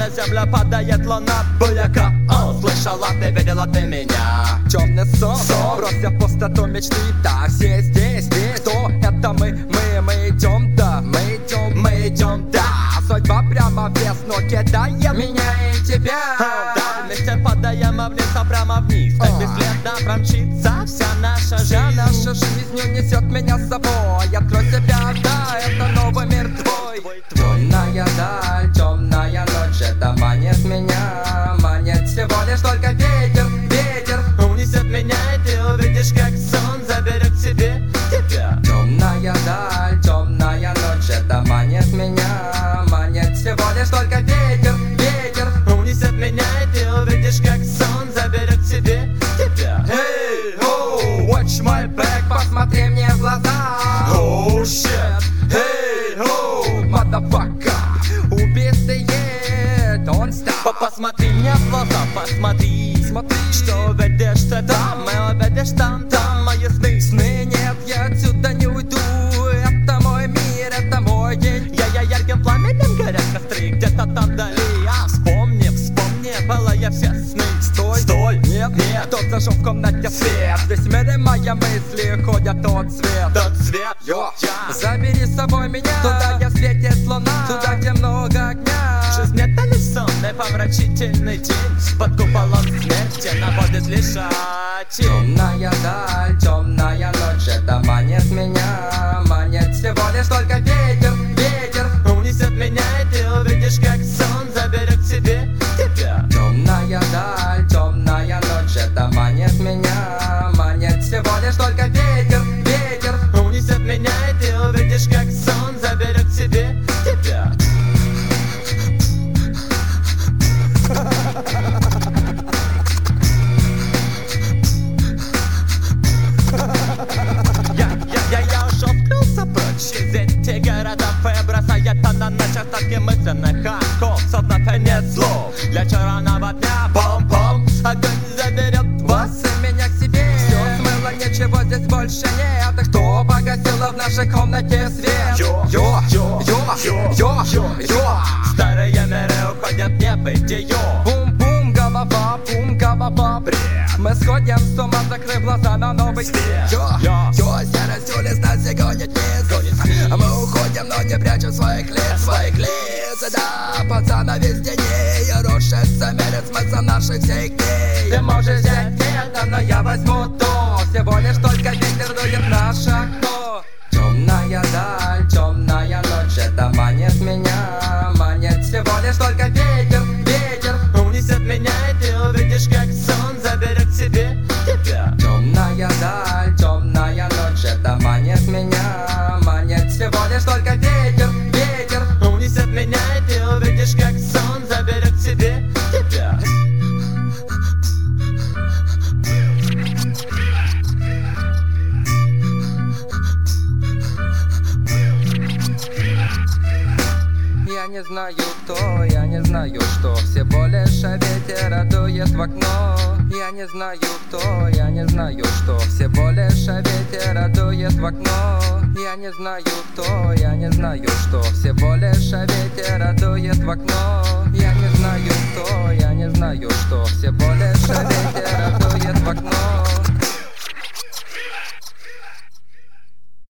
на землю падает луна. Буяка, слышала ты, видела ты меня. Темный сон, бросив пустоту мечты. Да, все здесь, кто это мы идем, да, мы идем, да. Судьба прямо вес, но кидает меня и тебя. Да, вместе падаем вниз, а прямо вниз. Так бесследно промчится вся наша жизнь унесет меня с собой. Открой себя, да, это новый мир твой. Темная даль, темная ночь, это манит меня, манит всего лишь только ветер, ветер унесет меня, и ты увидишь, как сон заберет к себе тебя. Темная даль, темная ночь, это манит меня, манит всего лишь только ветер, ветер унесет меня, и ты увидишь, как сон заберет к себе тебя. Hey, oh, watch my back, посмотри мне в глаза. Oh shit, hey, oh, motherfucker, убитые, don't stop. Посмотри мне в глаза, посмотри, что увидишь ты там, и увидишь там мои сны. Нет, я отсюда не уйду, это мой мир, это мой день. Я ярким пламенем горят костры, где-то там вдали. Вспомни, было я все сны. Стой, нет, тот зажег в комнате свет. Весь мир и мои мысли ходят тот свет. Забери с собой меня туда, где светит луна, туда, где много огня. Жизнь это лишь сон, и помрачительный день. Под куполом смерти наводит лишь тень. Темная даль, темная ночь, это манит меня, манит всего лишь только ветер, ветер унесет меня, и ты увидишь, как сон заберет к себе тебя. Темная даль, темная ночь, это манит меня, манит всего лишь только ветер, ветер унесет меня, и ты увидишь, как сон заберет к себе тебя. Я ушел, скрылся прочь из этих городов и бросает на ночах таких мысленных оков. Словно конец слов для черного дня. Бом-бом, огонь заберет вас и меня к себе. Все смыло, ничего здесь больше нет. И кто погасил в нашей комнате свет? Старые миры уходят в небытие. Бум-бум, голова, бред. Мы сходим с ума, закрыв глаза на новый свет. Серость улиц нас и гонит вниз. Мы уходим, но не прячем своих лиц. Да, пацана везде не рушится, мерит смысл наших всех дней. Ты можешь взять это, но я возьму то. Всего лишь только ветер дует в наше окно. Темная даль, темная ночь, это манит меня, манит всего лишь только ветер, ветер унесет меня, и ты увидишь, как сон заберет к себе тебя. Темная даль, темная ночь, это манит меня, манит всего лишь только ветер, ветер унесет меня, и ты увидишь, как сон заберет к себе тебя. Я не знаю кто, я не знаю что, всего лишь ветер дует в окно. Я не знаю кто, я не знаю что, всего лишь ветер дует в окно. Я не знаю кто, я не знаю что, всего лишь ветер дует в окно. Я не знаю кто, я не знаю что, всего лишь ветер дует в окно.